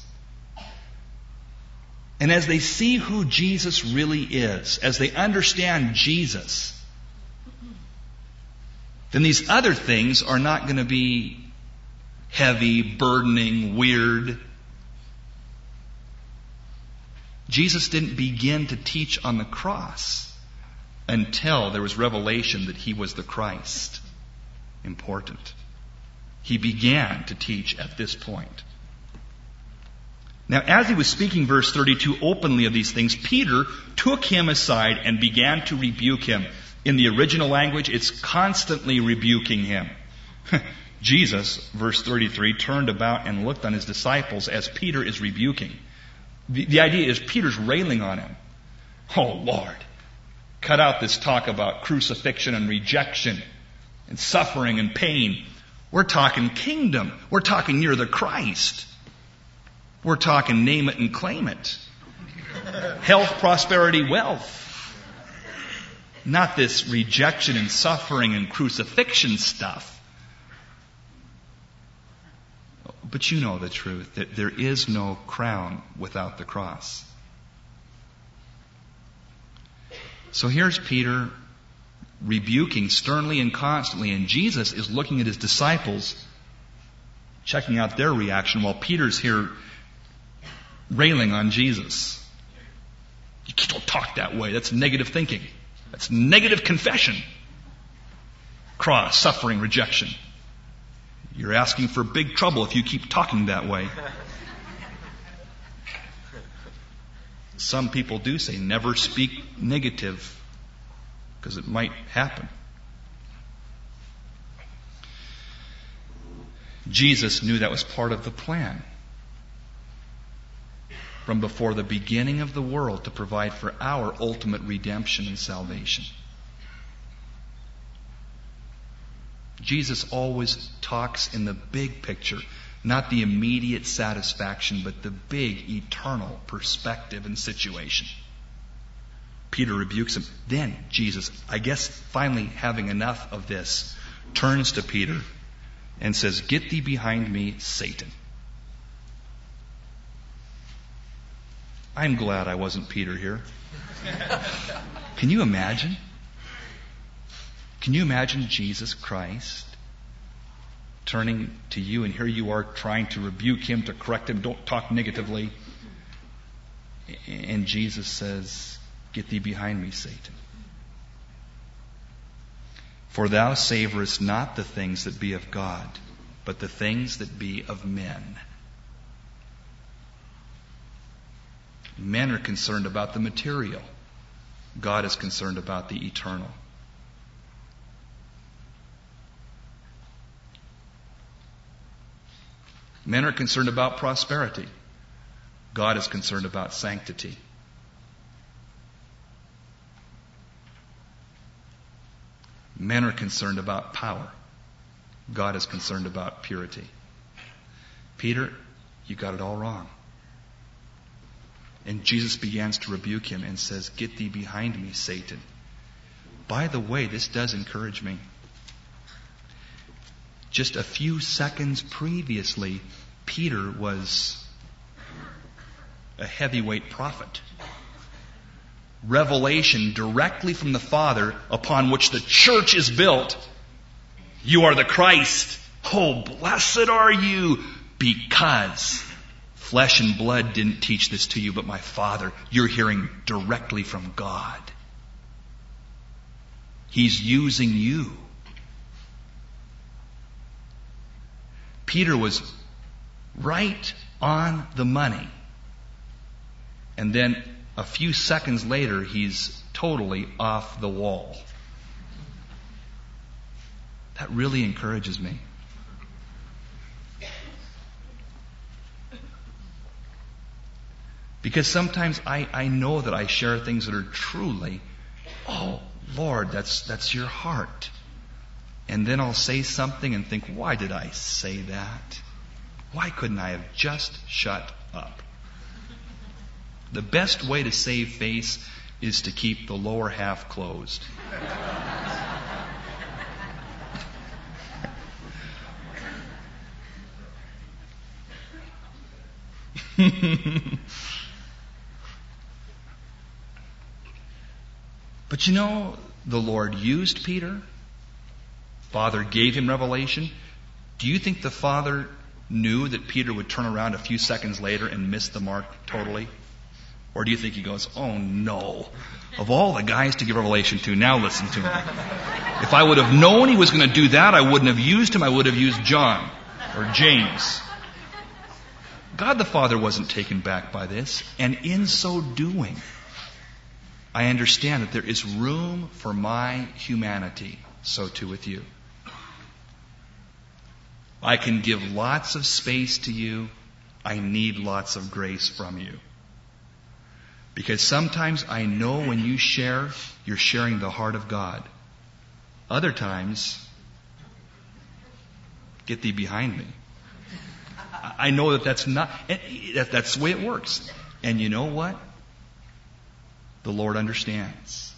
And as they see who Jesus really is, as they understand Jesus, then these other things are not going to be heavy, burdening, weird. Jesus didn't begin to teach on the cross until there was revelation that he was the Christ. Important. He began to teach at this point. Now, as he was speaking, verse 32, openly of these things, Peter took him aside and began to rebuke him. In the original language, it's constantly rebuking him. Jesus, verse 33, turned about and looked on his disciples as Peter is rebuking. The idea is Peter's railing on him. "Oh, Lord, cut out this talk about crucifixion and rejection and suffering and pain. We're talking kingdom. We're talking you're the Christ. We're talking name it and claim it. Health, prosperity, wealth. Not this rejection and suffering and crucifixion stuff." But you know the truth, that there is no crown without the cross. So here's Peter rebuking sternly and constantly, and Jesus is looking at his disciples, checking out their reaction, while Peter's here railing on Jesus. You don't talk that way. That's negative thinking. That's negative confession. Cross, suffering, rejection. You're asking for big trouble if you keep talking that way. Some people do say never speak negative because it might happen. Jesus knew that was part of the plan from before the beginning of the world to provide for our ultimate redemption and salvation. Jesus always talks in the big picture, not the immediate satisfaction, but the big eternal perspective and situation. Peter rebukes him. Then Jesus, I guess finally having enough of this, turns to Peter and says, "Get thee behind me, Satan." I'm glad I wasn't Peter here. Can you imagine? Can you imagine Jesus Christ turning to you, and here you are trying to rebuke him, to correct him, don't talk negatively. And Jesus says, "Get thee behind me, Satan. For thou savorest not the things that be of God, but the things that be of men." Men are concerned about the material. God is concerned about the eternal. Men are concerned about prosperity. God is concerned about sanctity. Men are concerned about power. God is concerned about purity. Peter, you got it all wrong. And Jesus begins to rebuke him and says, "Get thee behind me, Satan." By the way, this does encourage me. Just a few seconds previously, Peter was a heavyweight prophet. Revelation directly from the Father upon which the church is built. You are the Christ. Oh, blessed are you, because flesh and blood didn't teach this to you, but my Father. You're hearing directly from God. He's using you. Peter was right on the money. And then a few seconds later, he's totally off the wall. That really encourages me. Because sometimes I know that I share things that are truly, oh, Lord, that's your heart. And then I'll say something and think, why did I say that? Why couldn't I have just shut up? The best way to save face is to keep the lower half closed. But you know, the Lord used Peter. Father gave him revelation. Do you think the Father knew that Peter would turn around a few seconds later and miss the mark totally? Or do you think he goes, "Oh no, of all the guys to give revelation to, now listen to him. If I would have known he was going to do that, I wouldn't have used him. I would have used John or James." God the Father wasn't taken back by this. And in so doing, I understand that there is room for my humanity. So too with you. I can give lots of space to you. I need lots of grace from you. Because sometimes I know when you share, you're sharing the heart of God. Other times, get thee behind me. I know that that's not, that's the way it works. And you know what? The Lord understands.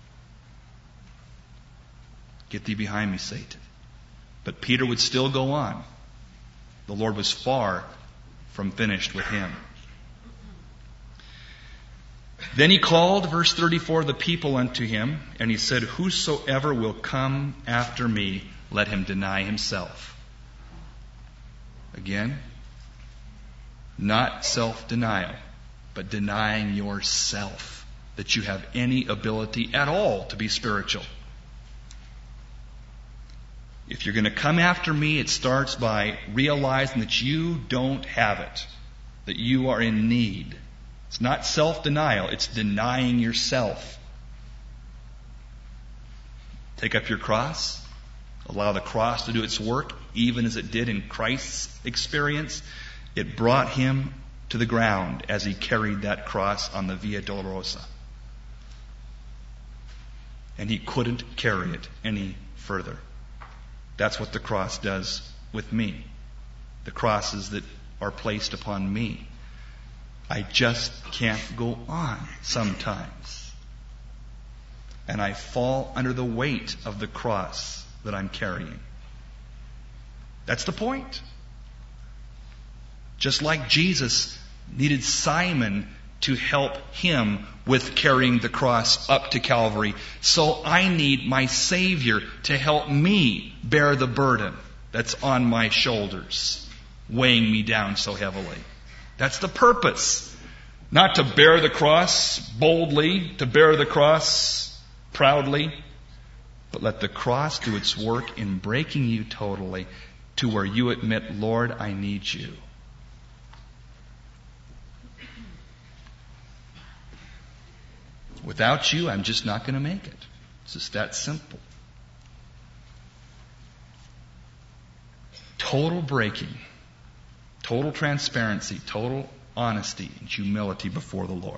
Get thee behind me, Satan. But Peter would still go on. The Lord was far from finished with him. Then he called, verse 34, the people unto him, and he said, "Whosoever will come after me, let him deny himself." Again, not self-denial, but denying yourself, that you have any ability at all to be spiritual. If you're going to come after me, it starts by realizing that you don't have it, that you are in need. It's not self-denial, it's denying yourself. Take up your cross, allow the cross to do its work, even as it did in Christ's experience. It brought him to the ground as he carried that cross on the Via Dolorosa. And he couldn't carry it any further. That's what the cross does with me. The crosses that are placed upon me. I just can't go on sometimes. And I fall under the weight of the cross that I'm carrying. That's the point. Just like Jesus needed Simon to help him with carrying the cross up to Calvary. So I need my Savior to help me bear the burden that's on my shoulders, weighing me down so heavily. That's the purpose. Not to bear the cross boldly, to bear the cross proudly, but let the cross do its work in breaking you totally to where you admit, Lord, I need you. Without you, I'm just not going to make it. It's just that simple. Total breaking, total transparency, total honesty and humility before the Lord.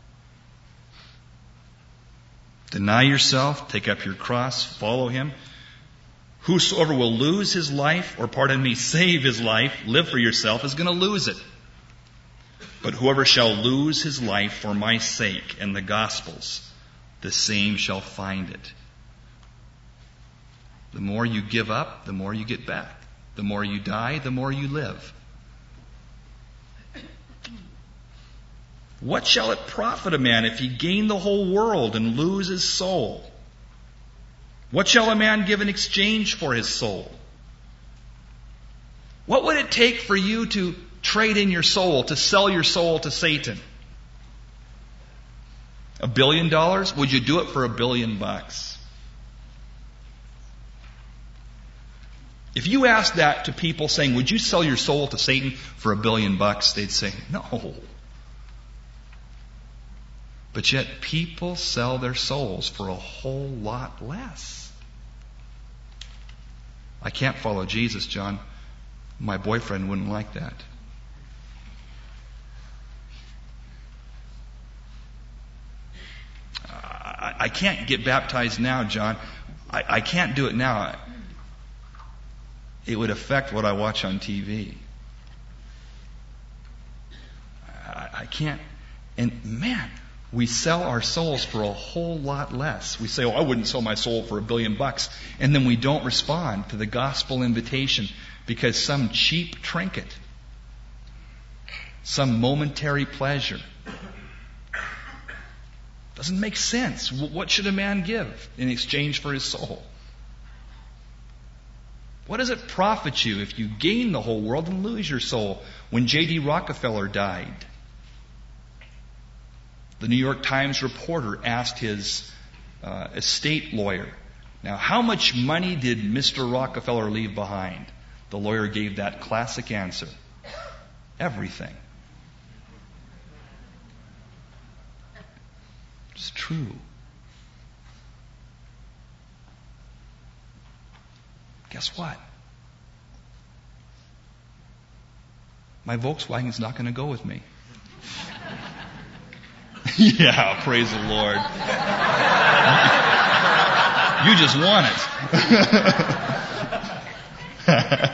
Deny yourself, take up your cross, follow him. Whosoever will lose his life, or save his life, live for yourself, is going to lose it. But whoever shall lose his life for my sake and the gospel's, the same shall find it. The more you give up, the more you get back. The more you die, the more you live. What shall it profit a man if he gain the whole world and lose his soul? What shall a man give in exchange for his soul? What would it take for you to trade in your soul, to sell your soul to Satan? $1 billion? Would you do it for $1 billion? If you asked that to people saying, would you sell your soul to Satan for $1 billion? They'd say, no. But yet people sell their souls for a whole lot less. I can't follow Jesus, John. My boyfriend wouldn't like that. I can't get baptized now, John. I can't do it now. It would affect what I watch on TV. I can't. And man, we sell our souls for a whole lot less. We say, I wouldn't sell my soul for $1 billion. And then we don't respond to the gospel invitation because some cheap trinket, some momentary pleasure, doesn't make sense. What should a man give in exchange for his soul? What does it profit you if you gain the whole world and lose your soul? When J.D. Rockefeller died, the New York Times reporter asked his estate lawyer, now how much money did Mr. Rockefeller leave behind? The lawyer gave that classic answer, everything. It's true. Guess what? My Volkswagen's not going to go with me. Yeah, praise the Lord. You just want it.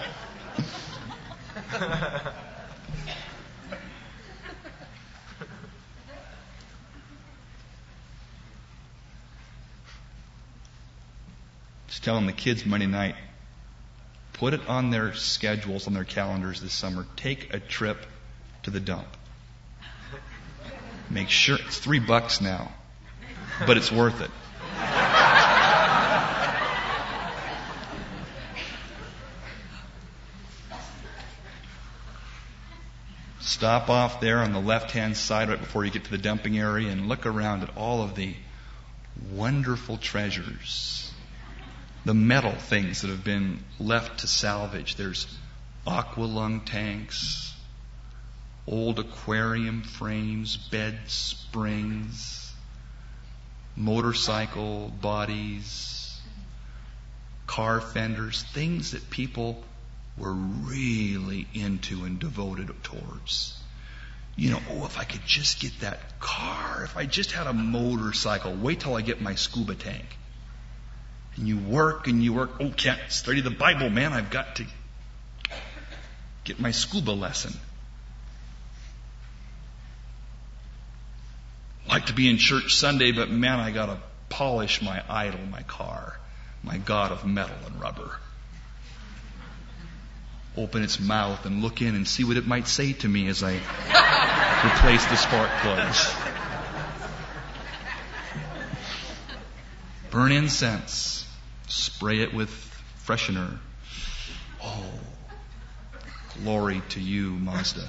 Just telling the kids Monday night, put it on their schedules, on their calendars this summer. Take a trip to the dump. Make sure it's $3 now, but it's worth it. Stop off there on the left-hand side right before you get to the dumping area and look around at all of the wonderful treasures, the metal things that have been left to salvage. There's aqualung tanks, old aquarium frames, bed springs, motorcycle bodies, car fenders, things that people were really into and devoted towards. You know, if I could just get that car, if I just had a motorcycle, wait till I get my scuba tank. And you work, can't study the Bible, man, I've got to get my scuba lesson. Like to be in church Sunday, but man, I gotta polish my idol, my car, my god of metal and rubber. open its mouth and look in and see what it might say to me as I replace the spark plugs. Burn incense. Spray it with freshener. Oh, glory to you, Mazda.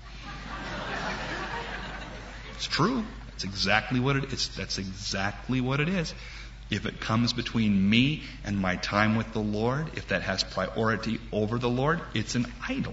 It's true. That's exactly what it is. That's exactly what it is. If it comes between me and my time with the Lord, if that has priority over the Lord, it's an idol.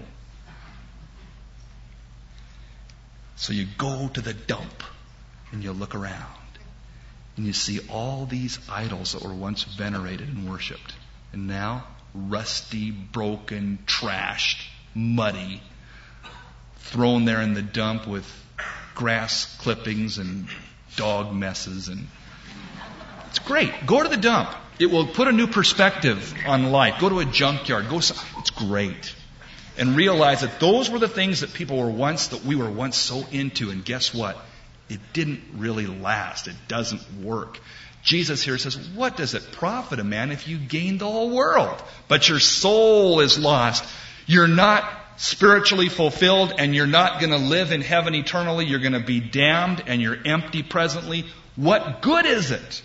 So you go to the dump and you look around and you see all these idols that were once venerated and worshipped. And now, rusty, broken, trashed, muddy, thrown there in the dump with grass clippings and dog messes. And it's great. Go to the dump. It will put a new perspective on life. Go to a junkyard. It's great. And realize that those were the things that we were once so into. And guess what? It didn't really last. It doesn't work. Jesus here says, what does it profit a man if you gain the whole world, but your soul is lost? You're not spiritually fulfilled, and you're not going to live in heaven eternally. You're going to be damned, and you're empty presently. What good is it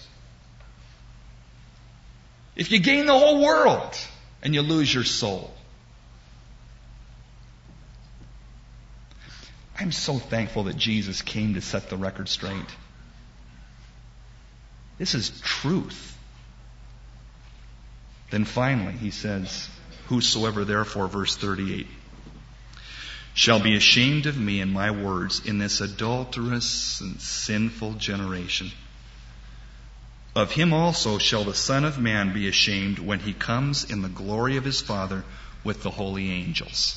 if you gain the whole world and you lose your soul? I'm so thankful that Jesus came to set the record straight. This is truth. Then finally, he says, whosoever therefore, verse 38, shall be ashamed of me and my words in this adulterous and sinful generation, of him also shall the Son of Man be ashamed when he comes in the glory of his Father with the holy angels.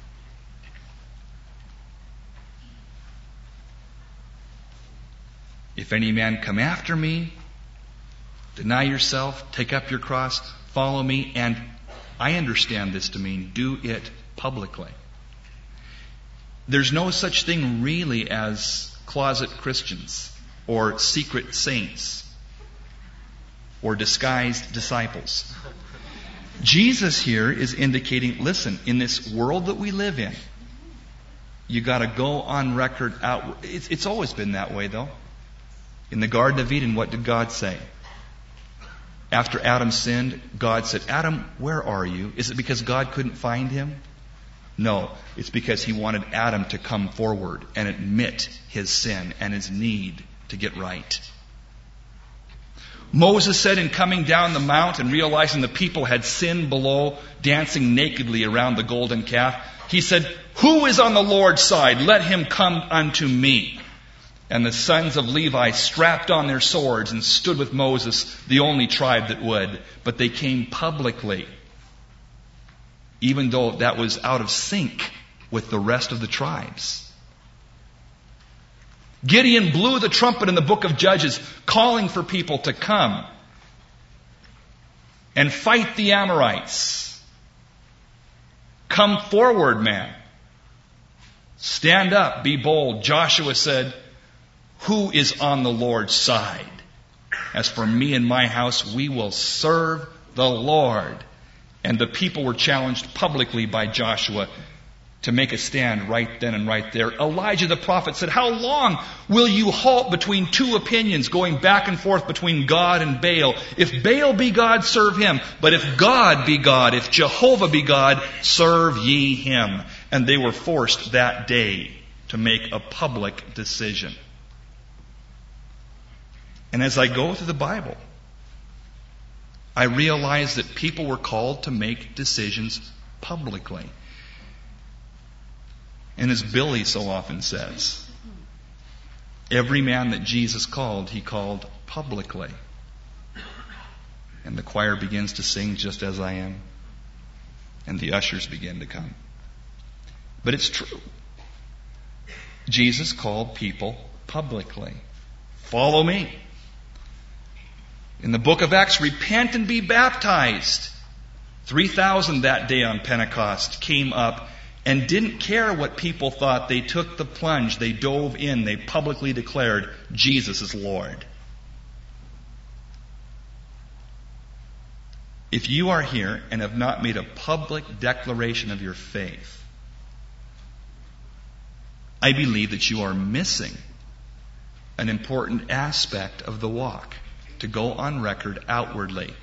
If any man come after me, deny yourself, take up your cross, follow me, and I understand this to mean do it publicly. There's no such thing really as closet Christians or secret saints or disguised disciples. Jesus here is indicating, listen, in this world that we live in, you got to go on record out. It's always been that way, though. In the Garden of Eden, what did God say? After Adam sinned, God said, Adam, where are you? Is it because God couldn't find him? No, it's because he wanted Adam to come forward and admit his sin and his need to get right. Moses said in coming down the mount and realizing the people had sinned below, dancing nakedly around the golden calf, he said, who is on the Lord's side? Let him come unto me. And the sons of Levi strapped on their swords and stood with Moses, the only tribe that would. But they came publicly, even though that was out of sync with the rest of the tribes. Gideon blew the trumpet in the book of Judges, calling for people to come and fight the Amorites. Come forward, man. Stand up, be bold. Joshua said, who is on the Lord's side? As for me and my house, we will serve the Lord. And the people were challenged publicly by Joshua to make a stand right then and right there. Elijah the prophet said, how long will you halt between two opinions, going back and forth between God and Baal? If Baal be God, serve him. But if God be God, if Jehovah be God, serve ye him. And they were forced that day to make a public decision. And as I go through the Bible, I realize that people were called to make decisions publicly. And as Billy so often says, every man that Jesus called, he called publicly. And the choir begins to sing just as I am. And the ushers begin to come. But it's true. Jesus called people publicly. Follow me. In the book of Acts, repent and be baptized. 3,000 that day on Pentecost came up and didn't care what people thought. They took the plunge. They dove in. They publicly declared Jesus is Lord. If you are here and have not made a public declaration of your faith, I believe that you are missing an important aspect of the walk, to go on record outwardly.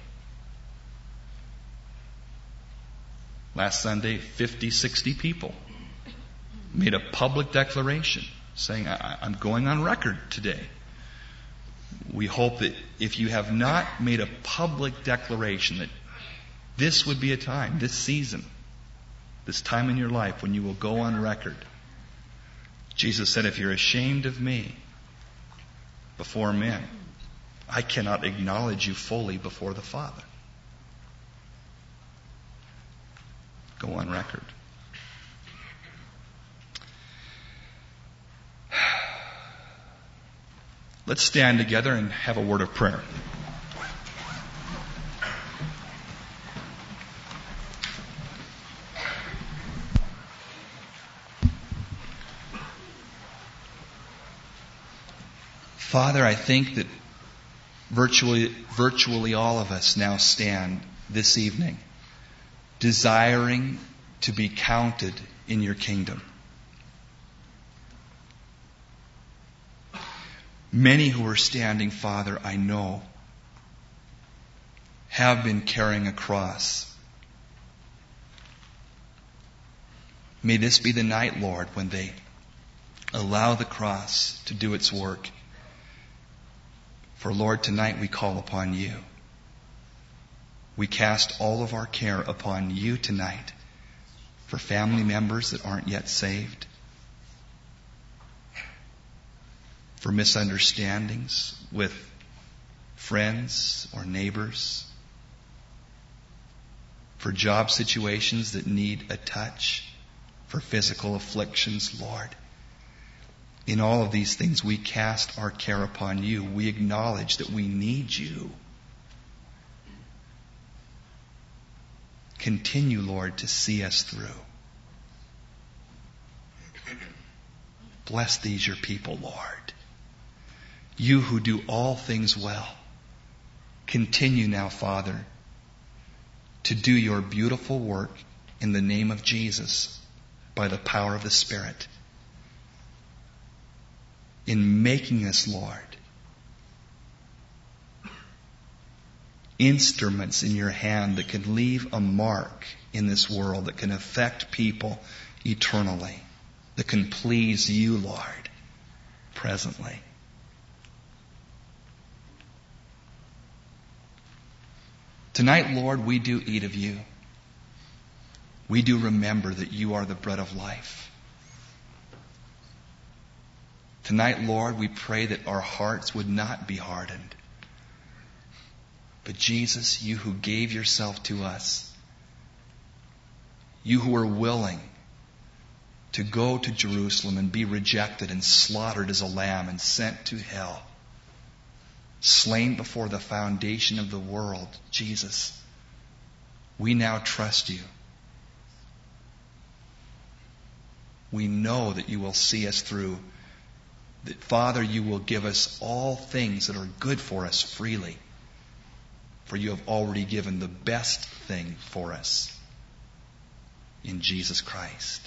Last Sunday, 50, 60 people made a public declaration saying, I'm going on record today. We hope that if you have not made a public declaration that this would be a time, this season, this time in your life when you will go on record. Jesus said, if you're ashamed of me before men, I cannot acknowledge you fully before the Father. Go on record. Let's stand together and have a word of prayer. Father, I think that virtually all of us now stand this evening desiring to be counted in your kingdom. Many who are standing, Father, I know, have been carrying a cross. May this be the night, Lord, when they allow the cross to do its work. For, Lord, tonight we call upon you. We cast all of our care upon you tonight for family members that aren't yet saved, for misunderstandings with friends or neighbors, for job situations that need a touch, for physical afflictions, Lord. In all of these things, we cast our care upon you. We acknowledge that we need you. Continue, Lord, to see us through. Bless these your people, Lord. You who do all things well. Continue now, Father, to do your beautiful work in the name of Jesus by the power of the Spirit. In making us, Lord, instruments in your hand that can leave a mark in this world, that can affect people eternally, that can please you, Lord, presently. Tonight, Lord, we do eat of you. We do remember that you are the bread of life. Tonight, Lord, we pray that our hearts would not be hardened. But Jesus, you who gave yourself to us, you who were willing to go to Jerusalem and be rejected and slaughtered as a lamb and sent to hell, slain before the foundation of the world, Jesus, we now trust you. We know that you will see us through. That, Father, you will give us all things that are good for us freely. For you have already given the best thing for us in Jesus Christ.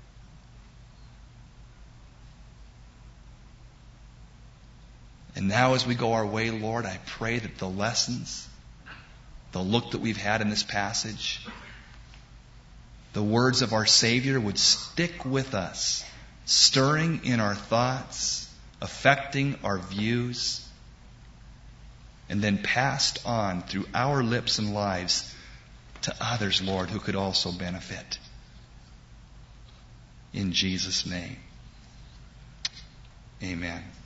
And now as we go our way, Lord, I pray that the lessons, the look that we've had in this passage, the words of our Savior would stick with us, stirring in our thoughts, affecting our views, and then passed on through our lips and lives to others, Lord, who could also benefit. In Jesus' name, amen.